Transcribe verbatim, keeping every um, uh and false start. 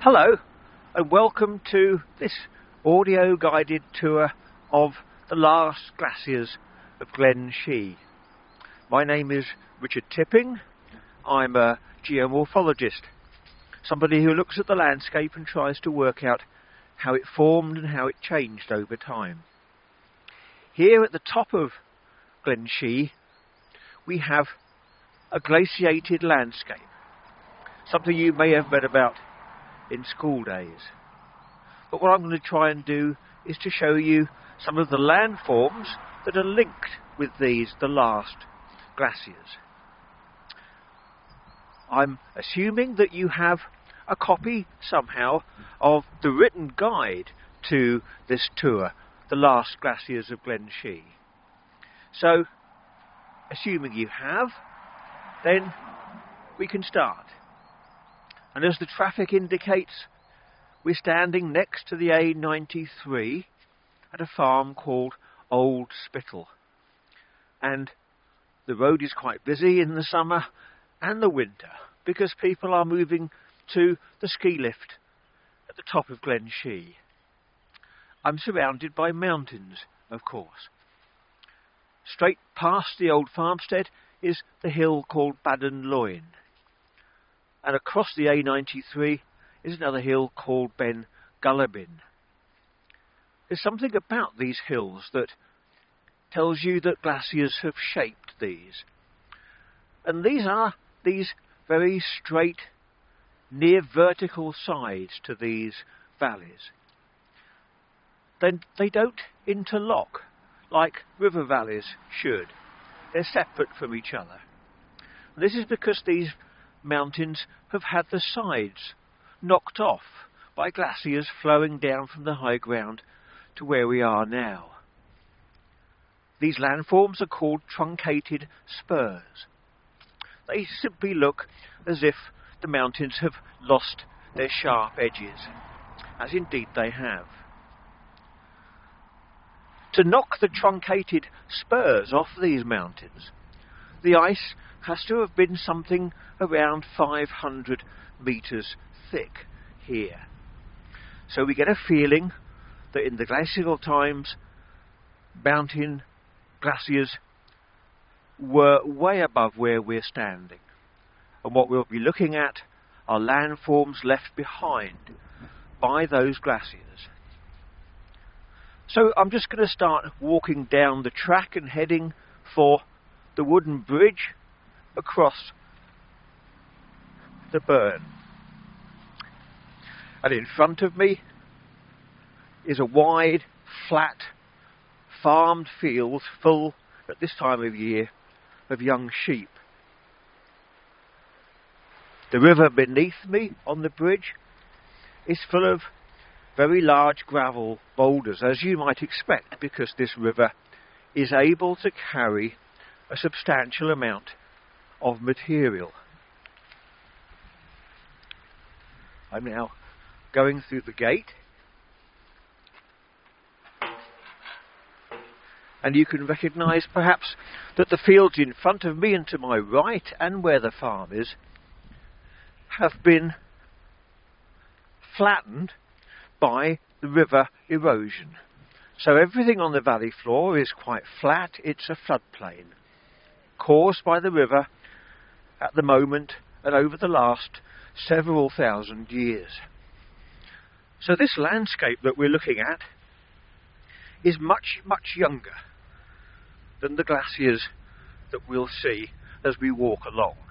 Hello and welcome to this audio guided tour of the last glaciers of Glen Shee. My name is Richard Tipping. I'm a geomorphologist, somebody who looks at the landscape and tries to work out how it formed and how it changed over time. Here at the top of Glen Shee we have a glaciated landscape, something you may have read about in school days. But what I'm going to try and do is to show you some of the landforms that are linked with these, the last glaciers. I'm assuming that you have a copy somehow of the written guide to this tour, the last glaciers of Glen Shee. So, assuming you have, then we can start. And as the traffic indicates, we're standing next to the A ninety-three at a farm called Old Spittal. And the road is quite busy in the summer and the winter because people are moving to the ski lift at the top of Glen Shee. I'm surrounded by mountains, of course. Straight past the old farmstead is the hill called Baden Loin. And across the A ninety-three is another hill called Ben Gullabin. There's something about these hills that tells you that glaciers have shaped these. And these are these very straight, near vertical sides to these valleys. Then they don't interlock like river valleys should. They're separate from each other. And this is because these mountains have had the sides knocked off by glaciers flowing down from the high ground to where we are now. These landforms are called truncated spurs. They simply look as if the mountains have lost their sharp edges, as indeed they have. To knock the truncated spurs off these mountains, the ice has to have been something around five hundred metres thick here. So we get a feeling that in the glacial times, mountain glaciers were way above where we're standing. And what we'll be looking at are landforms left behind by those glaciers. So I'm just going to start walking down the track and heading for the wooden bridge across the burn. And in front of me is a wide, flat, farmed field full, at this time of year, of young sheep. The river beneath me on the bridge is full of very large gravel boulders, as you might expect, because this river is able to carry a substantial amount of material. I'm now going through the gate, and you can recognise perhaps that the fields in front of me and to my right, and where the farm is, have been flattened by the river erosion. So everything on the valley floor is quite flat. It's a floodplain caused by the river at the moment and over the last several thousand years. So this landscape that we're looking at is much, much younger than the glaciers that we'll see as we walk along.